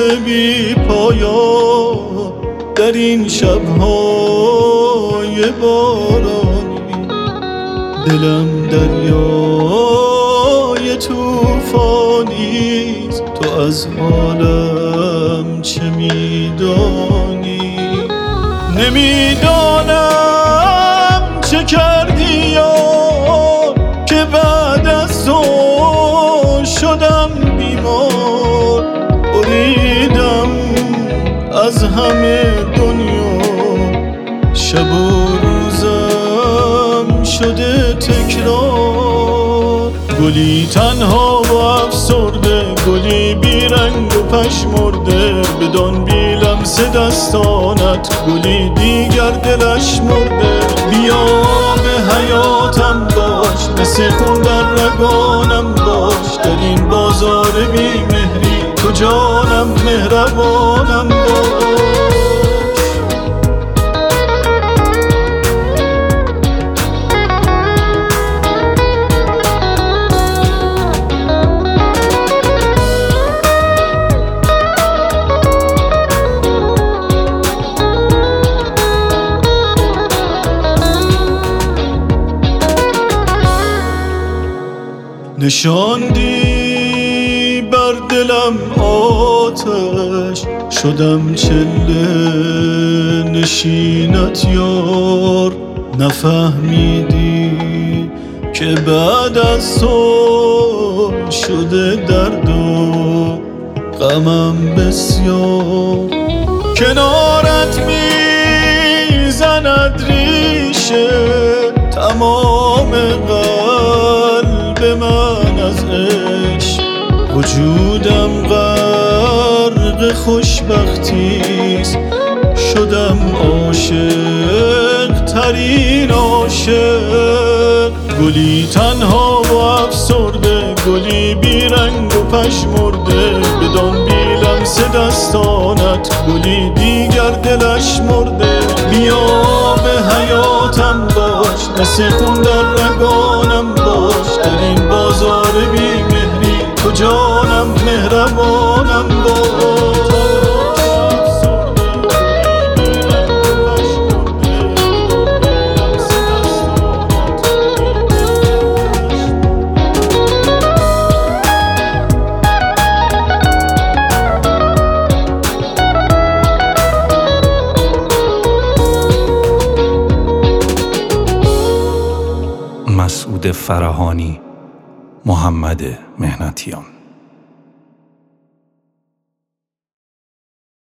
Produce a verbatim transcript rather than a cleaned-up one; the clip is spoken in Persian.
بی پایان در این شب‌های بارانی، دلم دریای طوفانیست، تو از حالم چه میدانی؟ نمیدانم چه کردی یا که بعد از تو شدم بیمار، بریدم از همه دنیا، شب و روزم شده تکرار. گلی تنها و افسرده، گلی بیرنگ و پشمرده، بدان بی لمس دستانت گلی دیگر دلش مرده. بیا به حیاتم باش، مثل خون در رگانم باش، در این بازار بی مهری تو جانم مهربانم باش. نشاندی بر دلم آتش، شدم چله نشینت یار. نفهمیدی که بعد از تو شده درد و غمم بسیار. کنارت میزند ریشه تمام قلب من از عشق، وجودم غرق خوشبختیست، شدم عاشق ترین عاشق. گلی تنها و افسرده، گلی بیرنگ و پشمرده، بدان بی لمس دستانت گلی دیگر دلش مرده. بیا به حیاتم باش، مثل خون در رگانم باش، در این بازار بی مهری تو جانم مهربانم باش. مسعود فرهانی، محمد مهنتیان.